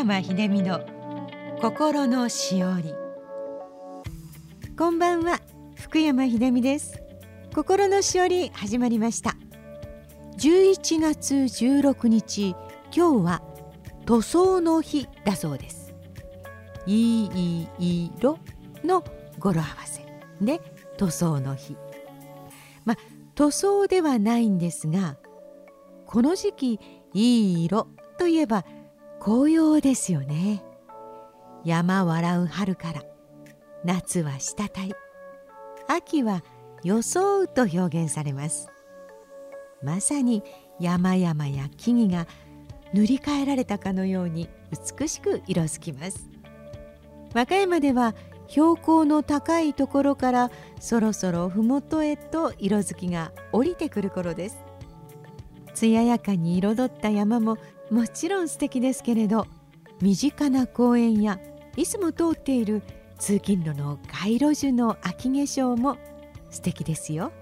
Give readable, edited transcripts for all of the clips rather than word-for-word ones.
山秀美の心のしおり。こんばんは、福山秀美です。心のしおり始まりました。11月16日、今日は塗装の日だそうです。いい色の語呂合わせで塗装の日。塗装ではないんですが、この時期いい色といえば紅葉ですよね。山笑う春から、夏は滴り、秋は装うと表現されます。まさに山々や木々が塗り替えられたかのように美しく色づきます。和歌山では標高の高いところからそろそろ麓へと色づきが降りてくる頃です。艶やかに彩った山ももちろん素敵ですけれど、身近な公園やいつも通っている通勤路の街路樹の秋化粧も素敵ですよ。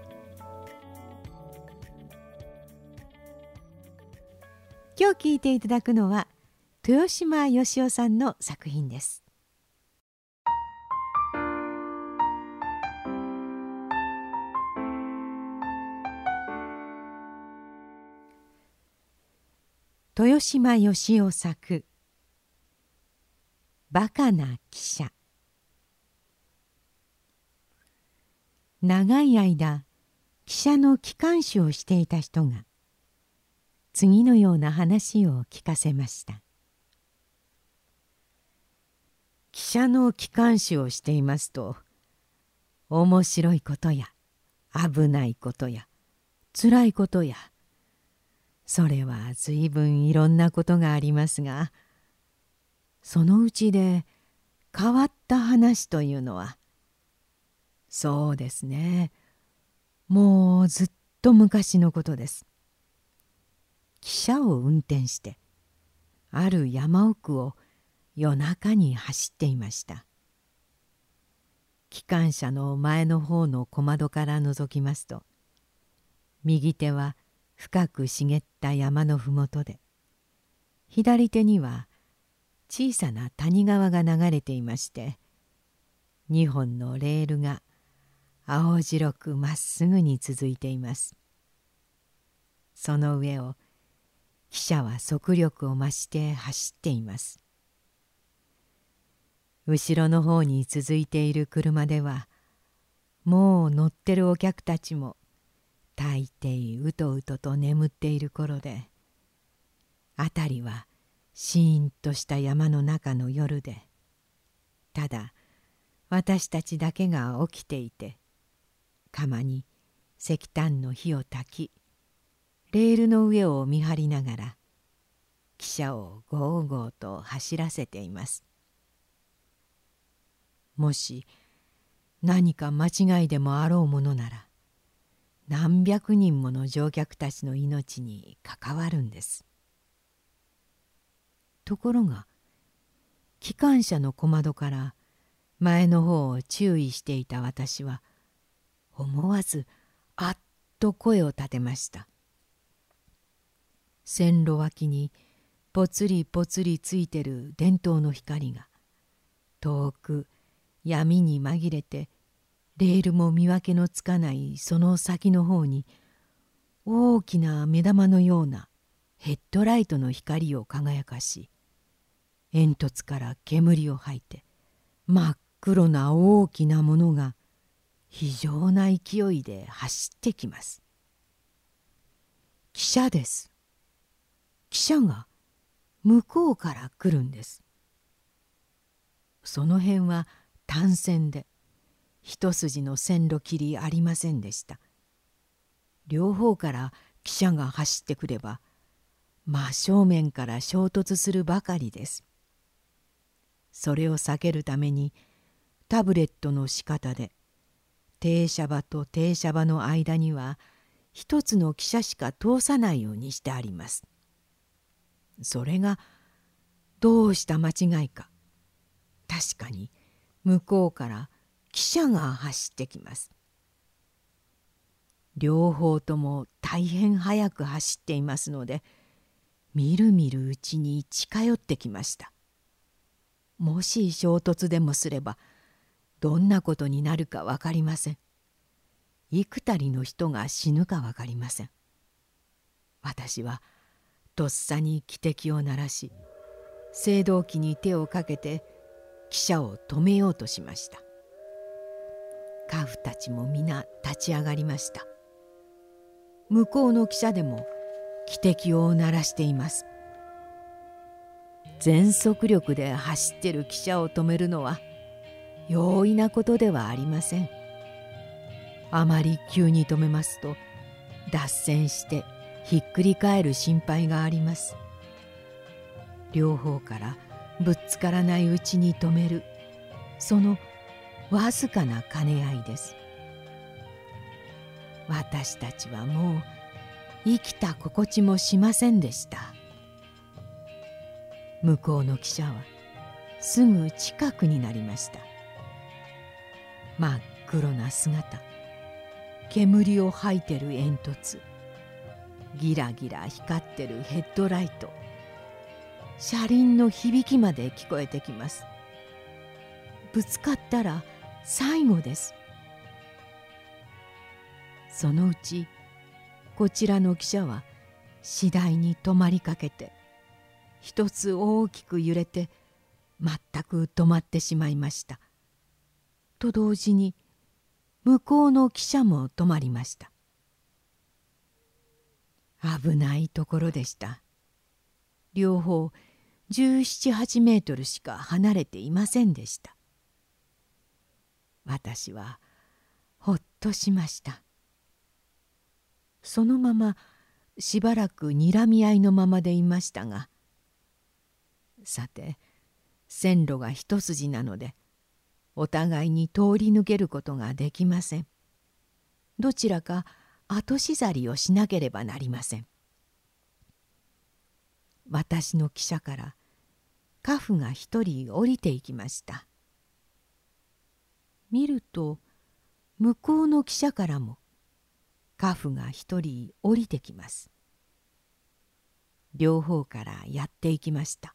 今日聴いていただくのは豊島義雄さんの作品です。豊島義雄作バカな汽車。長い間汽車の機関手をしていた人が次のような話を聞かせました。汽車の機関手をしていますと、面白いことや危ないことや辛いことや、それはずいぶんいろんなことがありますが、そのうちで変わった話というのは、そうですね、もうずっと昔のことです。汽車を運転してある山奥を夜中に走っていました。機関車の前の方の小窓から覗きますと、右手は深く茂った山のふもとで、左手には小さな谷川が流れていまして、2本のレールが青白くまっすぐに続いています。その上を汽車は速力を増して走っています。後ろの方に続いている車では、もう乗ってるお客たちも大抵うとうとと眠っている頃で、辺りはシーンとした山の中の夜で、ただ私たちだけが起きていて、釜に石炭の火を焚き、レールの上を見張りながら汽車をゴーゴーと走らせています。もし何か間違いでもあろうものなら、何百人もの乗客たちの命に関わるんです。ところが機関車の小窓から前の方を注意していた私は、思わずあっと声を立てました。線路脇にぽつりぽつりついてる電灯の光が、遠く闇に紛れてレールも見分けのつかないその先の方に、大きな目玉のようなヘッドライトの光を輝かし、煙突から煙を吐いて、真っ黒な大きなものが非常な勢いで走ってきます。汽車です。汽車が向こうから来るんです。その辺は単線で、一筋の線路切りありませんでした。両方から汽車が走ってくれば、真正面から衝突するばかりです。それを避けるために、タブレットの仕方で、停車場と停車場の間には一つの汽車しか通さないようにしてあります。それがどうした間違いか、確かに向こうから汽車が走ってきます。両方とも大変速く走っていますので、みるみるうちに近寄ってきました。 もし衝突でもすればどんなことになるか分かりません。幾たりの人が死ぬか分かりません。私はとっさに汽笛を鳴らし、青銅器に手をかけて汽車を止めようとしました。カフたちも皆立ち上がりました。向こうの汽車でも汽笛を鳴らしています。全速力で走ってる汽車を止めるのは容易なことではありません。あまり急に止めますと脱線してひっくり返る心配があります。両方からぶっつからないうちに止める、そのわずかな兼ね合いです。私たちはもう生きた心地もしませんでした。向こうの汽車はすぐ近くになりました。真っ黒な姿、煙を吐いてる煙突、ギラギラ光ってるヘッドライト、車輪の響きまで聞こえてきます。ぶつかったら最後です。そのうちこちらの汽車は次第に止まりかけて、一つ大きく揺れて全く止まってしまいました。と同時に向こうの汽車も止まりました。危ないところでした。両方17、8メートルしか離れていませんでした。私はほっとしました。そのまましばらく睨み合いのままでいましたが、さて線路が一筋なのでお互いに通り抜けることができません。どちらか後しざりをしなければなりません。私の汽車からカフが一人降りていきました。見ると向こうの汽車からもカフが一人降りてきます。両方からやっていきました。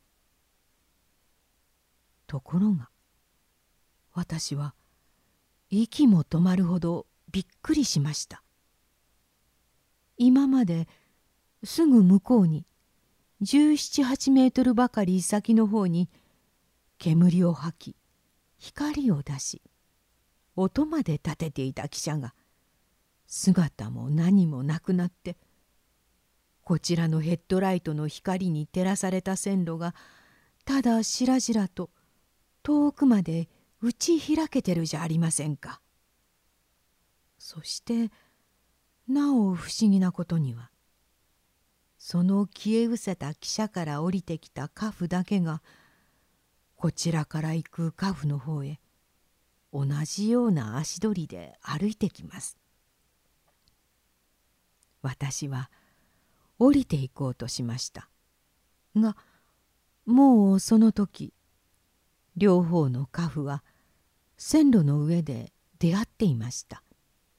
ところが私は息も止まるほどびっくりしました。今まですぐ向こうに17、8メートルばかり先の方に煙を吐き光を出し音まで立てていた汽車が姿も何もなくなって、こちらのヘッドライトの光に照らされた線路がただしらじらと遠くまで打ち開けてるじゃありませんか。そしてなお不思議なことには、その消え失せた汽車から降りてきたカフだけがこちらから行くカフの方へ同じような足取りで歩いてきます。私は降りていこうとしましたが、もうその時両方のカフは線路の上で出会っていました。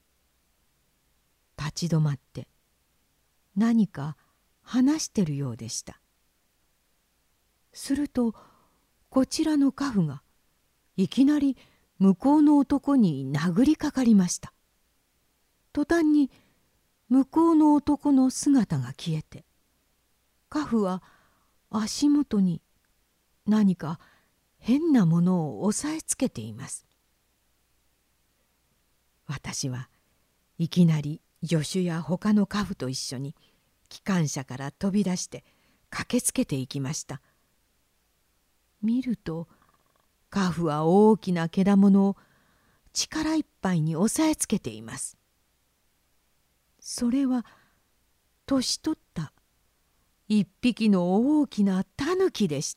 立ち止まって何か話してるようでした。するとこちらのカフがいきなり向こうの男に殴りかかりました。途端に向こうの男の姿が消えて、カフは足元に何か変なものを押さえつけています。私はいきなり助手や他のカフと一緒に機関車から飛び出して駆けつけていきました。見るとカフは大きなけだものを力いっぱいに押さえつけています。それは年取った一匹の大きなタヌキでした。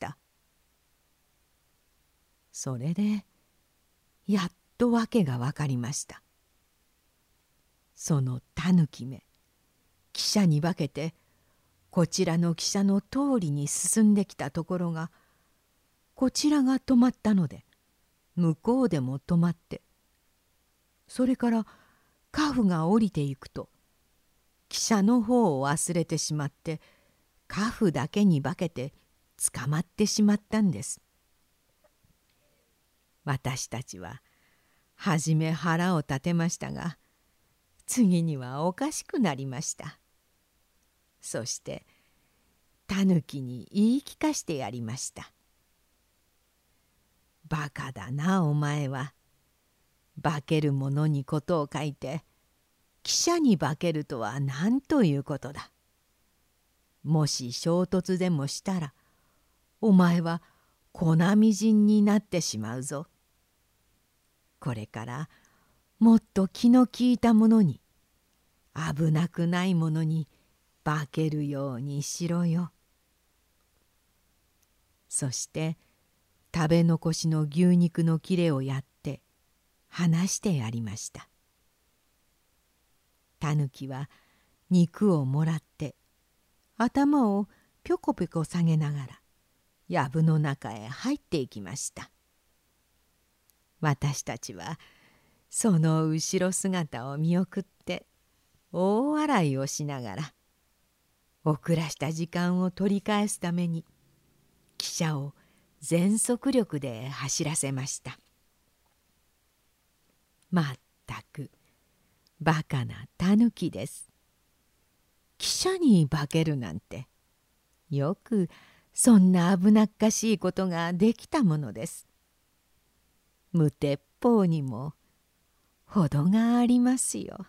それでやっと訳が分かりました。そのタヌキめ、汽車に化けてこちらの汽車の通りに進んできたところが、こちらが止まったので向こうでも止まって、それからカフが降りていくと汽車の方を忘れてしまってカフだけに化けて捕まってしまったんです。 私たちははじめ腹を立てましたが、次にはおかしくなりました。そしてタヌキに言い聞かしてやりました。バカだなお前は。化けるものにことを書いて、汽車に化けるとは何ということだ。もし衝突でもしたら、お前は粉みじんになってしまうぞ。これからもっと気の利いたものに、危なくないものに化けるようにしろよ。そして食べ残しの牛肉の切れをやって話してやりました。タヌキは肉をもらって頭をぴょこぴょこ下げながら藪の中へ入っていきました。私たちはその後ろ姿を見送って大笑いをしながら、遅らした時間を取り返すために汽車を全速力で走らせました。まったくバカなタヌキです。汽車に化けるなんて、よくそんな危なっかしいことができたものです。無鉄砲にも程がありますよ。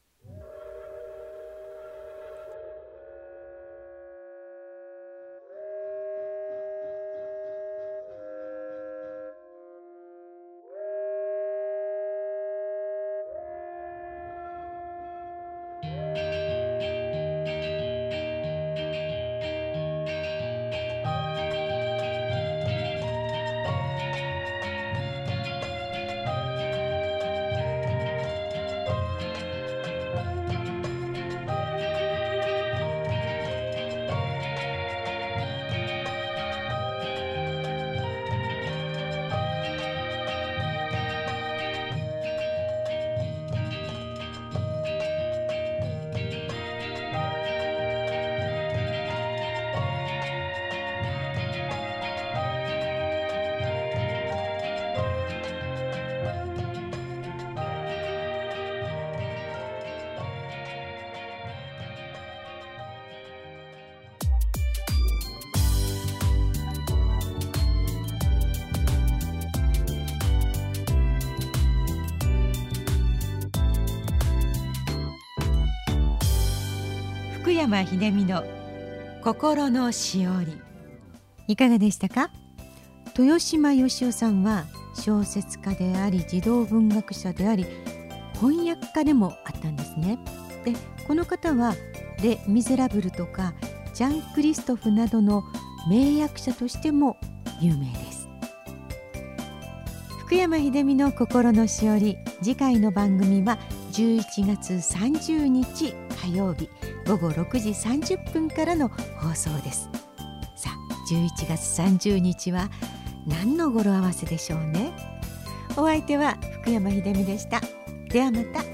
福山秀美の心のしおり、いかがでしたか？豊島義雄さんは小説家であり児童文学者であり翻訳家でもあったんですね。でこの方はレ・ミゼラブルとかジャン・クリストフなどの名役者としても有名です。福山秀美の心のしおり、次回の番組は11月30日火曜日午後6時30分からの放送です。さあ11月30日は何の語呂合わせでしょうね。お相手は福山秀美でした。ではまた。